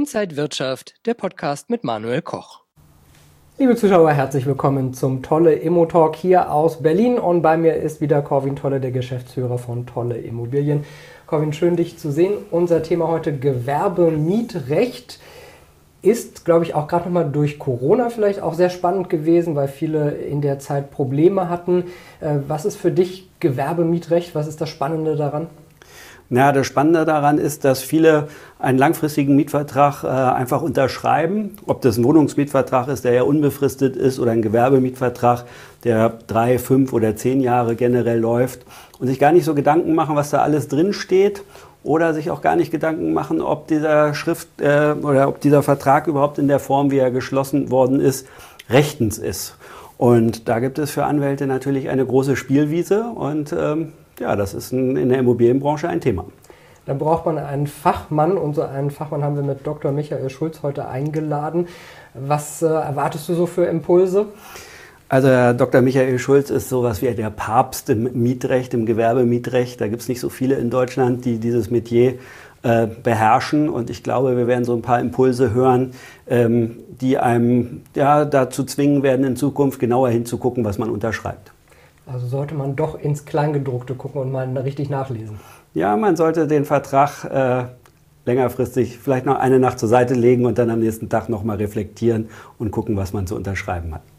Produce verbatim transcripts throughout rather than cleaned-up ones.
Inside Wirtschaft, der Podcast mit Manuel Koch. Liebe Zuschauer, herzlich willkommen zum Tolle Immo Talk hier aus Berlin. Und bei mir ist wieder Corwin Tolle, der Geschäftsführer von Tolle Immobilien. Corwin, schön dich zu sehen. Unser Thema heute Gewerbemietrecht ist, glaube ich, auch gerade nochmal durch Corona vielleicht auch sehr spannend gewesen, weil viele in der Zeit Probleme hatten. Was ist für dich Gewerbemietrecht? Was ist das Spannende daran? Ja, das Spannende daran ist, dass viele einen langfristigen Mietvertrag äh, einfach unterschreiben. Ob das ein Wohnungsmietvertrag ist, der ja unbefristet ist, oder ein Gewerbemietvertrag, der drei, fünf oder zehn Jahre generell läuft und sich gar nicht so Gedanken machen, was da alles drin steht, oder sich auch gar nicht Gedanken machen, ob dieser Schrift äh, oder ob dieser Vertrag überhaupt in der Form, wie er geschlossen worden ist, rechtens ist. Und da gibt es für Anwälte natürlich eine große Spielwiese und ähm, ja, das ist ein, in der Immobilienbranche ein Thema. Dann braucht man einen Fachmann und so einen Fachmann haben wir mit Doktor Michael Schulz heute eingeladen. Was äh, erwartest du so für Impulse? Also Herr Doktor Michael Schulz ist sowas wie der Papst im Mietrecht, im Gewerbemietrecht. Da gibt es nicht so viele in Deutschland, die dieses Metier äh, beherrschen. Und ich glaube, wir werden so ein paar Impulse hören, ähm, die einem ja, dazu zwingen werden, in Zukunft genauer hinzugucken, was man unterschreibt. Also sollte man doch ins Kleingedruckte gucken und mal richtig nachlesen. Ja, man sollte den Vertrag äh, längerfristig vielleicht noch eine Nacht zur Seite legen und dann am nächsten Tag nochmal reflektieren und gucken, was man zu unterschreiben hat.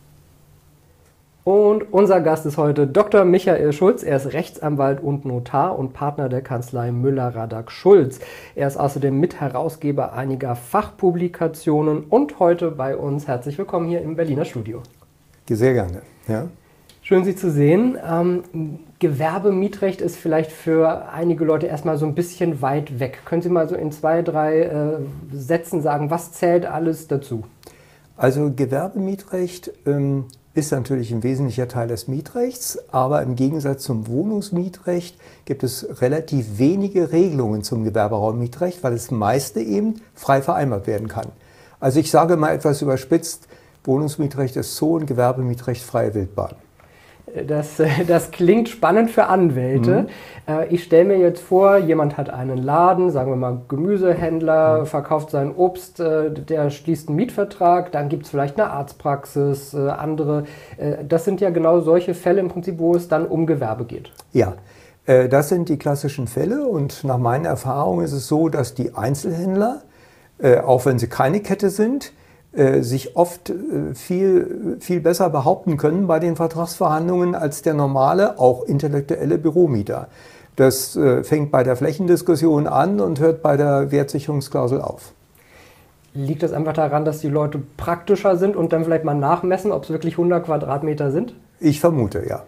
Und unser Gast ist heute Doktor Michael Schulz. Er ist Rechtsanwalt und Notar und Partner der Kanzlei Müller-Radak-Schulz. Er ist außerdem Mitherausgeber einiger Fachpublikationen und heute bei uns. Herzlich willkommen hier im Berliner Studio. Sehr gerne, ja. Schön, Sie zu sehen. Ähm, Gewerbemietrecht ist vielleicht für einige Leute erstmal so ein bisschen weit weg. Können Sie mal so in zwei, drei äh, Sätzen sagen, was zählt alles dazu? Also Gewerbemietrecht ähm, ist natürlich ein wesentlicher Teil des Mietrechts, aber im Gegensatz zum Wohnungsmietrecht gibt es relativ wenige Regelungen zum Gewerberaummietrecht, weil das meiste eben frei vereinbart werden kann. Also ich sage mal etwas überspitzt, Wohnungsmietrecht ist Zoo und Gewerbemietrecht freie Wildbahn. Das, das klingt spannend für Anwälte. Mhm. Ich stelle mir jetzt vor, jemand hat einen Laden, sagen wir mal Gemüsehändler, mhm. verkauft sein Obst, der schließt einen Mietvertrag, dann gibt es vielleicht eine Arztpraxis, andere. Das sind ja genau solche Fälle im Prinzip, wo es dann um Gewerbe geht. Ja, das sind die klassischen Fälle und nach meinen Erfahrungen ist es so, dass die Einzelhändler, auch wenn sie keine Kette sind, sich oft viel, viel besser behaupten können bei den Vertragsverhandlungen als der normale, auch intellektuelle Büromieter. Das fängt bei der Flächendiskussion an und hört bei der Wertsicherungsklausel auf. Liegt das einfach daran, dass die Leute praktischer sind und dann vielleicht mal nachmessen, ob es wirklich hundert Quadratmeter sind? Ich vermute, ja.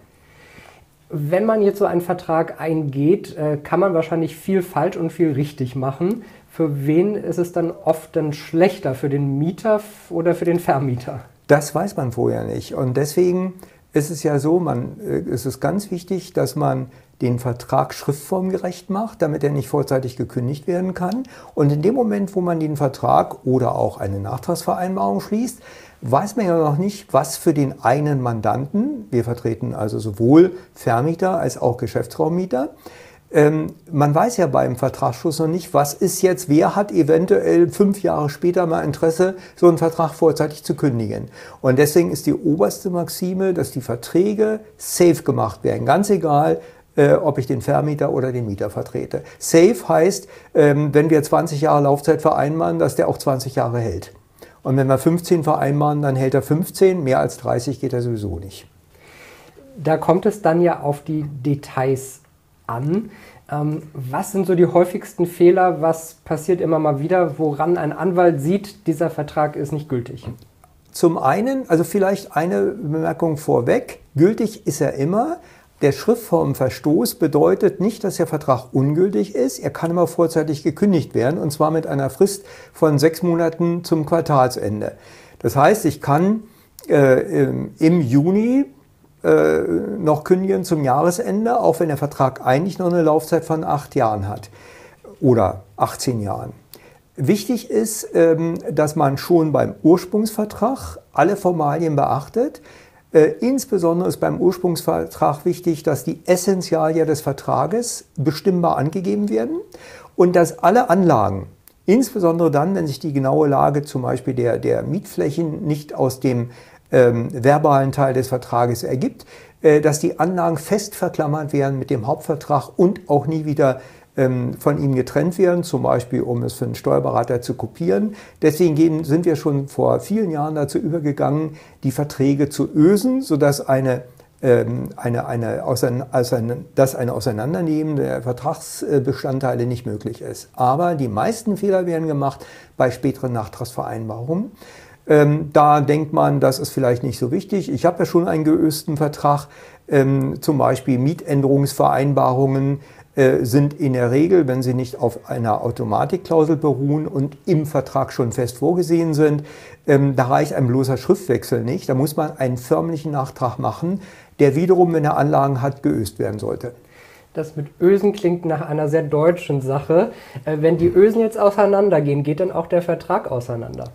Wenn man jetzt so einen Vertrag eingeht, kann man wahrscheinlich viel falsch und viel richtig machen. Für wen ist es dann oft dann schlechter? Für den Mieter oder für den Vermieter? Das weiß man vorher nicht. Und deswegen ist es ja so, man, es ist ganz wichtig, dass man den Vertrag schriftformgerecht macht, damit er nicht vorzeitig gekündigt werden kann. Und in dem Moment, wo man den Vertrag oder auch eine Nachtragsvereinbarung schließt, weiß man ja noch nicht, was für den einen Mandanten, wir vertreten also sowohl Vermieter als auch Geschäftsraummieter, Ähm, man weiß ja beim Vertragsschluss noch nicht, was ist jetzt, wer hat eventuell fünf Jahre später mal Interesse, so einen Vertrag vorzeitig zu kündigen. Und deswegen ist die oberste Maxime, dass die Verträge safe gemacht werden, ganz egal, äh, ob ich den Vermieter oder den Mieter vertrete. Safe heißt, ähm, wenn wir zwanzig Jahre Laufzeit vereinbaren, dass der auch zwanzig Jahre hält. Und wenn wir fünfzehn vereinbaren, dann hält er fünfzehn, mehr als dreißig geht er sowieso nicht. Da kommt es dann ja auf die Details an. Ähm, was sind so die häufigsten Fehler? Was passiert immer mal wieder, woran ein Anwalt sieht, dieser Vertrag ist nicht gültig? Zum einen, also vielleicht eine Bemerkung vorweg, gültig ist er immer. Der Schriftformverstoß bedeutet nicht, dass der Vertrag ungültig ist. Er kann immer vorzeitig gekündigt werden und zwar mit einer Frist von sechs Monaten zum Quartalsende. Das heißt, ich kann äh, im Juni noch kündigen zum Jahresende, auch wenn der Vertrag eigentlich noch eine Laufzeit von acht Jahren hat oder achtzehn Jahren. Wichtig ist, dass man schon beim Ursprungsvertrag alle Formalien beachtet. Insbesondere ist beim Ursprungsvertrag wichtig, dass die Essentialien des Vertrages bestimmbar angegeben werden und dass alle Anlagen Insbesondere dann, wenn sich die genaue Lage zum Beispiel der, der Mietflächen nicht aus dem ähm, verbalen Teil des Vertrages ergibt, äh, dass die Anlagen fest verklammert werden mit dem Hauptvertrag und auch nie wieder ähm, von ihm getrennt werden, zum Beispiel um es für einen Steuerberater zu kopieren. Deswegen gehen, sind wir schon vor vielen Jahren dazu übergegangen, die Verträge zu ösen, sodass eine Eine, eine, auseinander, dass ein Auseinandernehmen der Vertragsbestandteile nicht möglich ist. Aber die meisten Fehler werden gemacht bei späteren Nachtragsvereinbarungen. Ähm, da denkt man, das ist vielleicht nicht so wichtig. Ich habe ja schon einen geösten Vertrag, ähm, zum Beispiel Mietänderungsvereinbarungen äh, sind in der Regel, wenn sie nicht auf einer Automatikklausel beruhen und im Vertrag schon fest vorgesehen sind, ähm, da reicht ein bloßer Schriftwechsel nicht. Da muss man einen förmlichen Nachtrag machen, der wiederum, wenn er Anlagen hat, geöst werden sollte. Das mit Ösen klingt nach einer sehr deutschen Sache. Äh, wenn die Ösen jetzt auseinandergehen, geht dann auch der Vertrag auseinander?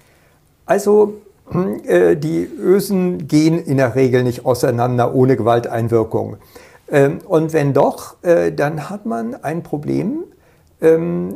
Also äh, die Ösen gehen in der Regel nicht auseinander ohne Gewalteinwirkung. Ähm, und wenn doch, äh, dann hat man ein Problem. Ähm,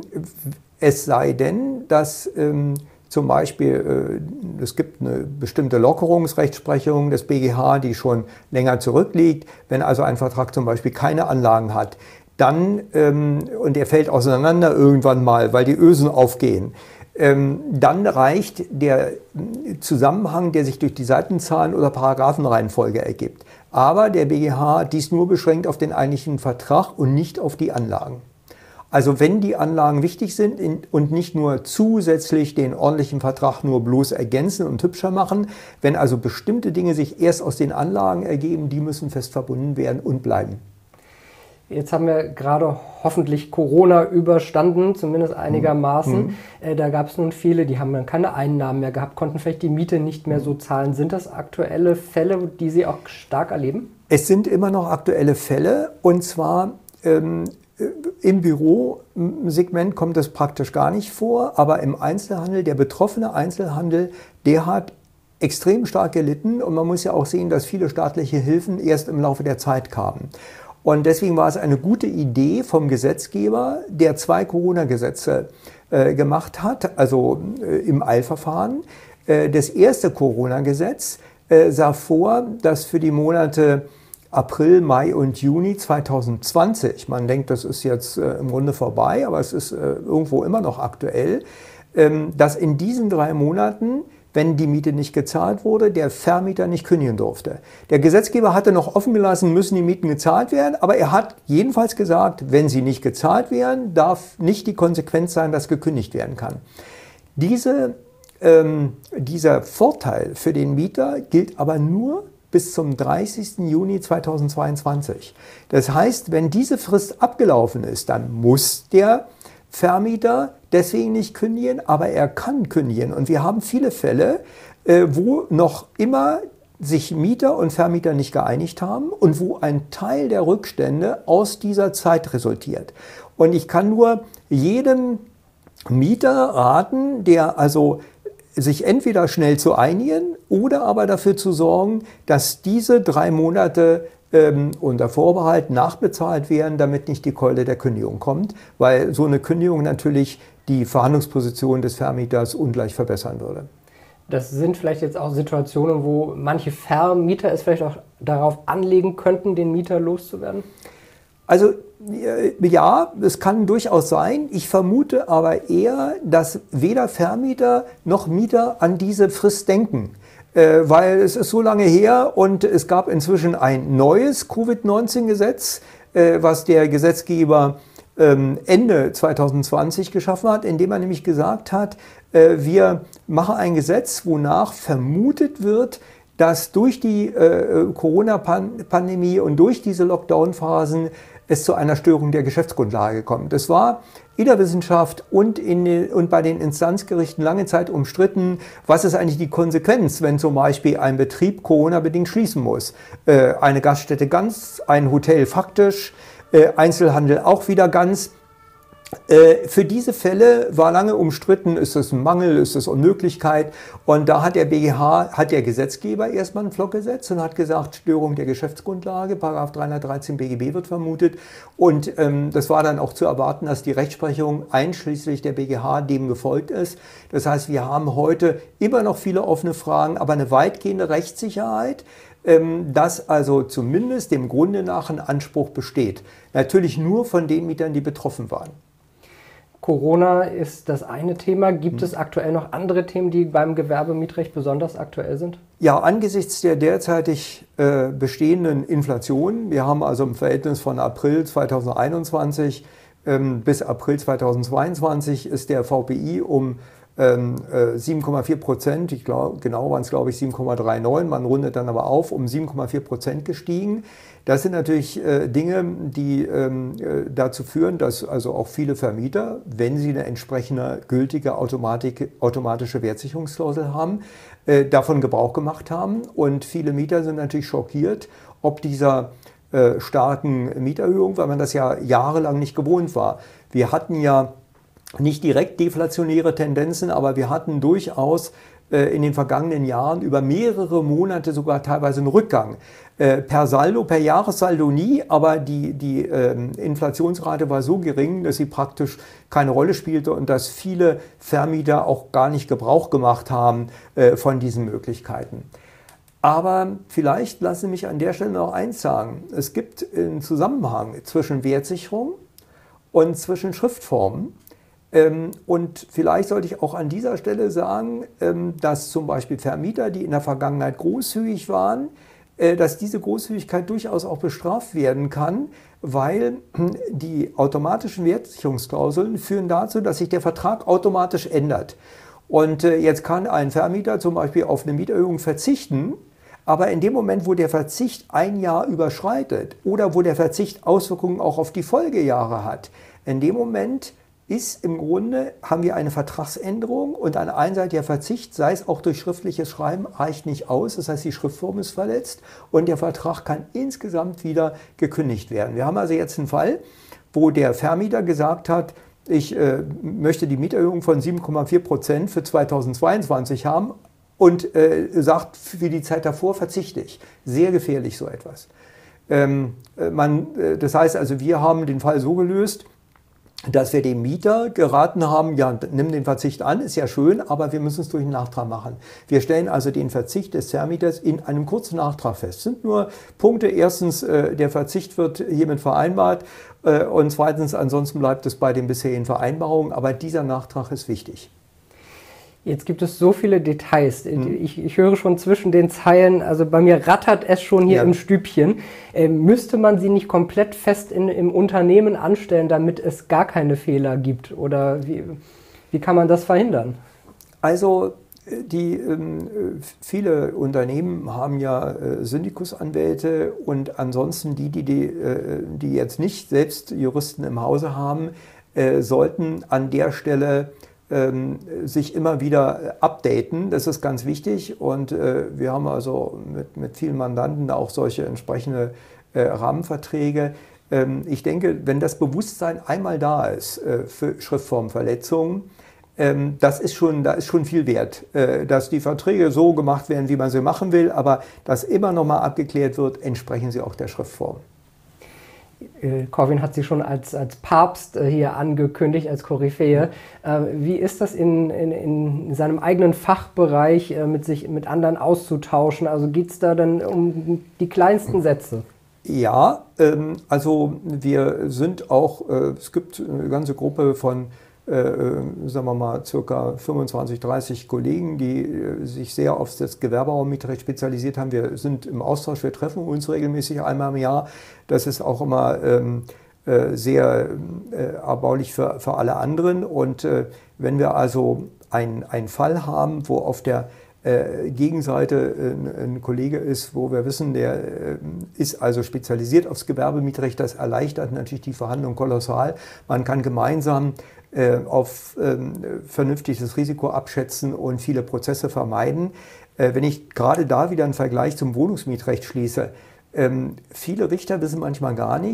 es sei denn, dass ähm, zum Beispiel, äh, es gibt eine bestimmte Lockerungsrechtsprechung des B G H, die schon länger zurückliegt. Wenn also ein Vertrag zum Beispiel keine Anlagen hat, dann, ähm, und er fällt auseinander irgendwann mal, weil die Ösen aufgehen, ähm, dann reicht der Zusammenhang, der sich durch die Seitenzahlen oder Paragraphenreihenfolge ergibt. Aber der B G H hat dies nur beschränkt auf den eigentlichen Vertrag und nicht auf die Anlagen. Also wenn die Anlagen wichtig sind und nicht nur zusätzlich den ordentlichen Vertrag nur bloß ergänzen und hübscher machen, wenn also bestimmte Dinge sich erst aus den Anlagen ergeben, die müssen fest verbunden werden und bleiben. Jetzt haben wir gerade hoffentlich Corona überstanden, zumindest einigermaßen. Mhm. Äh, da gab es nun viele, die haben dann keine Einnahmen mehr gehabt, konnten vielleicht die Miete nicht mehr so zahlen. Sind das aktuelle Fälle, die Sie auch stark erleben? Es sind immer noch aktuelle Fälle, und zwar ähm, im Bürosegment kommt das praktisch gar nicht vor, aber im Einzelhandel, der betroffene Einzelhandel, der hat extrem stark gelitten, und man muss ja auch sehen, dass viele staatliche Hilfen erst im Laufe der Zeit kamen. Und deswegen war es eine gute Idee vom Gesetzgeber, der zwei Corona-Gesetze äh, gemacht hat, also äh, im Eilverfahren. Äh, das erste Corona-Gesetz äh, sah vor, dass für die Monate April, Mai und Juni zweitausendzwanzig, man denkt, das ist jetzt äh, im Grunde vorbei, aber es ist äh, irgendwo immer noch aktuell, ähm, dass in diesen drei Monaten, wenn die Miete nicht gezahlt wurde, der Vermieter nicht kündigen durfte. Der Gesetzgeber hatte noch offen gelassen, müssen die Mieten gezahlt werden, aber er hat jedenfalls gesagt, wenn sie nicht gezahlt werden, darf nicht die Konsequenz sein, dass gekündigt werden kann. Diese, ähm, dieser Vorteil für den Mieter gilt aber nur bis zum dreißigsten Juni zweitausendzweiundzwanzig. Das heißt, wenn diese Frist abgelaufen ist, dann muss der Vermieter deswegen nicht kündigen, aber er kann kündigen. Und wir haben viele Fälle, wo noch immer sich Mieter und Vermieter nicht geeinigt haben und wo ein Teil der Rückstände aus dieser Zeit resultiert. Und ich kann nur jedem Mieter raten, der also sich entweder schnell zu einigen oder aber dafür zu sorgen, dass diese drei Monate ähm, unter Vorbehalt nachbezahlt werden, damit nicht die Keule der Kündigung kommt, weil so eine Kündigung natürlich die Verhandlungsposition des Vermieters ungleich verbessern würde. Das sind vielleicht jetzt auch Situationen, wo manche Vermieter es vielleicht auch darauf anlegen könnten, den Mieter loszuwerden? Also ja, es kann durchaus sein. Ich vermute aber eher, dass weder Vermieter noch Mieter an diese Frist denken. Äh, weil es ist so lange her und es gab inzwischen ein neues Covid neunzehn Gesetz, äh, was der Gesetzgeber ähm, Ende zweitausendzwanzig geschaffen hat, indem er nämlich gesagt hat, äh, wir machen ein Gesetz, wonach vermutet wird, dass durch die äh, Corona-Pandemie und durch diese Lockdown-Phasen es zu einer Störung der Geschäftsgrundlage kommt. Das war in der Wissenschaft und, in, und bei den Instanzgerichten lange Zeit umstritten. Was ist eigentlich die Konsequenz, wenn zum Beispiel ein Betrieb Corona-bedingt schließen muss? Äh, eine Gaststätte ganz, ein Hotel faktisch, äh, Einzelhandel auch wieder ganz. Für diese Fälle war lange umstritten, ist es ein Mangel, ist es Unmöglichkeit. Und da hat der B G H, hat der Gesetzgeber erstmal einen Flock gesetzt und hat gesagt, Störung der Geschäftsgrundlage, Paragraph dreihundertdreizehn B G B wird vermutet. Und ähm, das war dann auch zu erwarten, dass die Rechtsprechung einschließlich der B G H dem gefolgt ist. Das heißt, wir haben heute immer noch viele offene Fragen, aber eine weitgehende Rechtssicherheit, ähm, dass also zumindest dem Grunde nach ein Anspruch besteht. Natürlich nur von den Mietern, die betroffen waren. Corona ist das eine Thema. Gibt es aktuell noch andere Themen, die beim Gewerbemietrecht besonders aktuell sind? Ja, angesichts der derzeitig äh, bestehenden Inflation, wir haben also im Verhältnis von April zweitausendeinundzwanzig ähm, bis April zweitausendzweiundzwanzig ist der V P I um ähm, äh, sieben Komma vier Prozent, ich glaube, genau waren es glaube ich sieben Komma neununddreißig, man rundet dann aber auf, um sieben Komma vier Prozent gestiegen. Das sind natürlich äh, Dinge, die ähm, äh, dazu führen, dass also auch viele Vermieter, wenn sie eine entsprechende gültige Automatik, automatische Wertsicherungsklausel haben, äh, davon Gebrauch gemacht haben. Und viele Mieter sind natürlich schockiert, ob dieser äh, starken Mieterhöhung, weil man das ja jahrelang nicht gewohnt war. Wir hatten ja nicht direkt deflationäre Tendenzen, aber wir hatten durchaus äh, in den vergangenen Jahren über mehrere Monate sogar teilweise einen Rückgang. Äh, per Saldo, per Jahressaldo nie, aber die, die ähm, Inflationsrate war so gering, dass sie praktisch keine Rolle spielte und dass viele Vermieter auch gar nicht Gebrauch gemacht haben äh, von diesen Möglichkeiten. Aber vielleicht lassen Sie mich an der Stelle noch eins sagen. Es gibt einen Zusammenhang zwischen Wertsicherung und zwischen Schriftformen. Ähm, und vielleicht sollte ich auch an dieser Stelle sagen, ähm, dass zum Beispiel Vermieter, die in der Vergangenheit großzügig waren, äh, dass diese Großzügigkeit durchaus auch bestraft werden kann, weil die automatischen Wertsicherungsklauseln führen dazu, dass sich der Vertrag automatisch ändert. Und äh, jetzt kann ein Vermieter zum Beispiel auf eine Mieterhöhung verzichten, aber in dem Moment, wo der Verzicht ein Jahr überschreitet oder wo der Verzicht Auswirkungen auch auf die Folgejahre hat, in dem Moment ist im Grunde, haben wir eine Vertragsänderung und ein einseitiger Verzicht, sei es auch durch schriftliches Schreiben, reicht nicht aus. Das heißt, die Schriftform ist verletzt und der Vertrag kann insgesamt wieder gekündigt werden. Wir haben also jetzt einen Fall, wo der Vermieter gesagt hat, ich äh, möchte die Mieterhöhung von sieben Komma vier Prozent für zweitausendzweiundzwanzig haben und äh, sagt, für die Zeit davor verzichte ich. Sehr gefährlich so etwas. Ähm, man, äh, das heißt also, wir haben den Fall so gelöst, dass wir dem Mieter geraten haben, ja, nimm den Verzicht an, ist ja schön, aber wir müssen es durch einen Nachtrag machen. Wir stellen also den Verzicht des Vermieters in einem kurzen Nachtrag fest. Es sind nur Punkte. Erstens, äh, der Verzicht wird hiermit vereinbart äh, und zweitens, ansonsten bleibt es bei den bisherigen Vereinbarungen, aber dieser Nachtrag ist wichtig. Jetzt gibt es so viele Details. Ich, ich höre schon zwischen den Zeilen, also bei mir rattert es schon hier ja. im Stübchen. Äh, müsste man sie nicht komplett fest in, im Unternehmen anstellen, damit es gar keine Fehler gibt? Oder wie, wie kann man das verhindern? Also die, ähm, viele Unternehmen haben ja äh, Syndikusanwälte und ansonsten die, die, die, äh, die jetzt nicht selbst Juristen im Hause haben, äh, sollten an der Stelle sich immer wieder updaten, das ist ganz wichtig und äh, wir haben also mit, mit vielen Mandanten auch solche entsprechende äh, Rahmenverträge. Ähm, ich denke, wenn das Bewusstsein einmal da ist äh, für Schriftformverletzungen, ähm, das ist schon, da ist schon viel wert, äh, dass die Verträge so gemacht werden, wie man sie machen will, aber dass immer noch mal abgeklärt wird, entsprechen sie auch der Schriftform. Corwin hat sie schon als, als Papst hier angekündigt, als Koryphäe. Wie ist das in, in, in seinem eigenen Fachbereich mit sich mit anderen auszutauschen? Also geht es da dann um die kleinsten Sätze? Ja, ähm, also wir sind auch, äh, es gibt eine ganze Gruppe von Äh, sagen wir mal, circa fünfundzwanzig, dreißig Kollegen, die äh, sich sehr auf das Gewerberaummietrecht spezialisiert haben. Wir sind im Austausch, wir treffen uns regelmäßig einmal im Jahr. Das ist auch immer ähm, äh, sehr äh, erbaulich für, für alle anderen. Und äh, wenn wir also ein, einen Fall haben, wo auf der äh, Gegenseite äh, ein Kollege ist, wo wir wissen, der äh, ist also spezialisiert aufs Gewerbemietrecht, das erleichtert natürlich die Verhandlung kolossal. Man kann gemeinsam auf ähm, vernünftiges Risiko abschätzen und viele Prozesse vermeiden. Äh, wenn ich gerade da wieder einen Vergleich zum Wohnungsmietrecht schließe, ähm, viele Richter wissen manchmal gar nicht,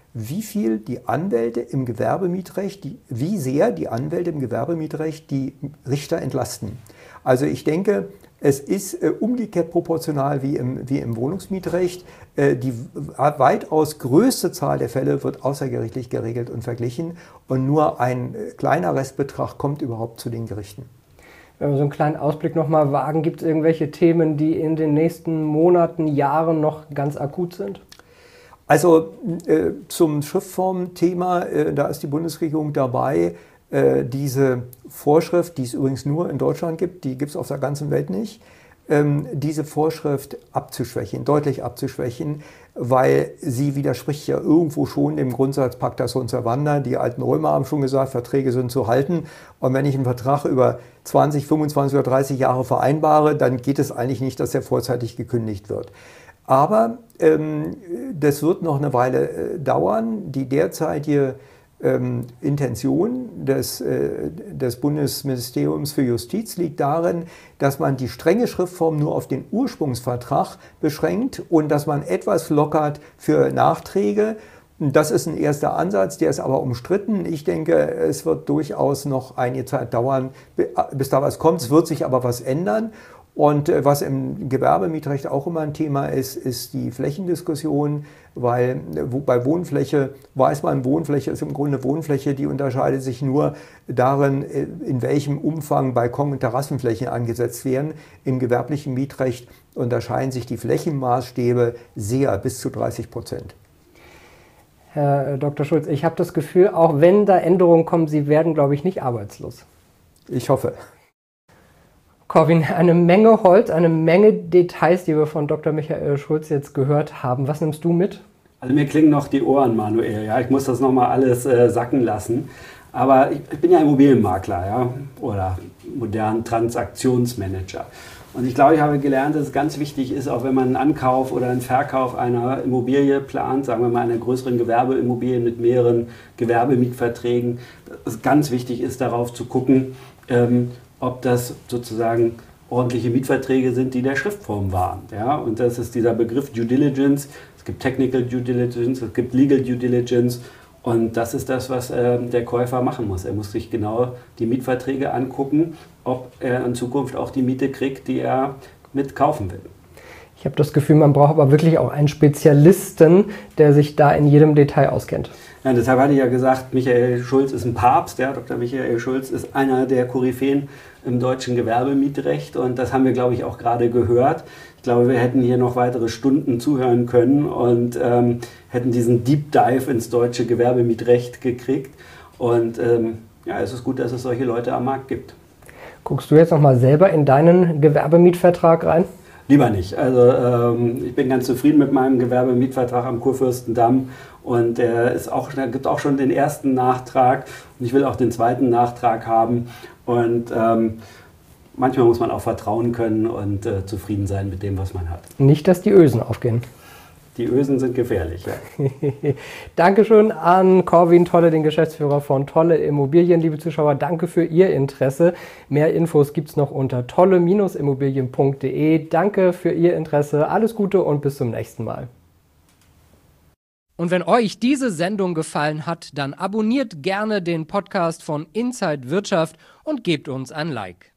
wie viel die Anwälte im Gewerbemietrecht, die, wie sehr die Anwälte im Gewerbemietrecht die Richter entlasten. Also ich denke, es ist äh, umgekehrt proportional wie im, wie im Wohnungsmietrecht. Äh, die weitaus größte Zahl der Fälle wird außergerichtlich geregelt und verglichen und nur ein äh, kleiner Restbetrag kommt überhaupt zu den Gerichten. Wenn wir so einen kleinen Ausblick nochmal wagen, gibt es irgendwelche Themen, die in den nächsten Monaten, Jahren noch ganz akut sind? Also äh, zum Schriftformthema, äh, da ist die Bundesregierung dabei, äh, diese Vorschrift, die es übrigens nur in Deutschland gibt, die gibt es auf der ganzen Welt nicht, ähm, diese Vorschrift abzuschwächen, deutlich abzuschwächen, weil sie widerspricht ja irgendwo schon dem Grundsatz Pacta sunt servanda. Die alten Römer haben schon gesagt, Verträge sind zu halten. Und wenn ich einen Vertrag über zwanzig, fünfundzwanzig oder dreißig Jahre vereinbare, dann geht es eigentlich nicht, dass er vorzeitig gekündigt wird. Aber ähm, das wird noch eine Weile äh, dauern. Die derzeitige ähm, Intention des, äh, des Bundesministeriums für Justiz liegt darin, dass man die strenge Schriftform nur auf den Ursprungsvertrag beschränkt und dass man etwas lockert für Nachträge. Das ist ein erster Ansatz, der ist aber umstritten. Ich denke, es wird durchaus noch einige Zeit dauern, bis da was kommt. Es wird sich aber was ändern. Und was im Gewerbemietrecht auch immer ein Thema ist, ist die Flächendiskussion, weil bei Wohnfläche weiß man, Wohnfläche ist im Grunde Wohnfläche, die unterscheidet sich nur darin, in welchem Umfang Balkon- und Terrassenflächen angesetzt werden. Im gewerblichen Mietrecht unterscheiden sich die Flächenmaßstäbe sehr, bis zu dreißig Prozent. Herr Doktor Schulz, ich habe das Gefühl, auch wenn da Änderungen kommen, Sie werden, glaube ich, nicht arbeitslos. Ich hoffe. Corwin, eine Menge Holz, eine Menge Details, die wir von Doktor Michael Schulz jetzt gehört haben. Was nimmst du mit? Also mir klingen noch die Ohren, Manuel. Ja, ich muss das nochmal alles äh, sacken lassen. Aber ich, ich bin ja Immobilienmakler, ja, oder modernen Transaktionsmanager. Und ich glaube, ich habe gelernt, dass es ganz wichtig ist, auch wenn man einen Ankauf oder einen Verkauf einer Immobilie plant, sagen wir mal einer größeren Gewerbeimmobilie mit mehreren Gewerbemietverträgen, dass es ganz wichtig ist, darauf zu gucken, ähm, ob das sozusagen ordentliche Mietverträge sind, die der Schriftform waren. Ja? Und das ist dieser Begriff Due Diligence. Es gibt Technical Due Diligence, es gibt Legal Due Diligence. Und das ist das, was äh, der Käufer machen muss. Er muss sich genau die Mietverträge angucken, ob er in Zukunft auch die Miete kriegt, die er mit kaufen will. Ich habe das Gefühl, man braucht aber wirklich auch einen Spezialisten, der sich da in jedem Detail auskennt. Ja, deshalb hatte ich ja gesagt, Michael Schulz ist ein Papst. Ja, Doktor Michael Schulz ist einer der Koryphäen im deutschen Gewerbemietrecht. Und das haben wir, glaube ich, auch gerade gehört. Ich glaube, wir hätten hier noch weitere Stunden zuhören können und ähm, hätten diesen Deep Dive ins deutsche Gewerbemietrecht gekriegt. Und ähm, ja, es ist gut, dass es solche Leute am Markt gibt. Guckst du jetzt noch mal selber in deinen Gewerbemietvertrag rein? Lieber nicht. Also ähm, ich bin ganz zufrieden mit meinem Gewerbemietvertrag am Kurfürstendamm und der ist auch, da gibt auch schon den ersten Nachtrag und ich will auch den zweiten Nachtrag haben und ähm, manchmal muss man auch vertrauen können und äh, zufrieden sein mit dem, was man hat. Nicht, dass die Ösen aufgehen. Die Ösen sind gefährlich, ja. Dankeschön an Corwin Tolle, den Geschäftsführer von Tolle Immobilien. Liebe Zuschauer, danke für Ihr Interesse. Mehr Infos gibt es noch unter tolle Immobilien punkt de. Danke für Ihr Interesse, alles Gute und bis zum nächsten Mal. Und wenn euch diese Sendung gefallen hat, dann abonniert gerne den Podcast von Inside Wirtschaft und gebt uns ein Like.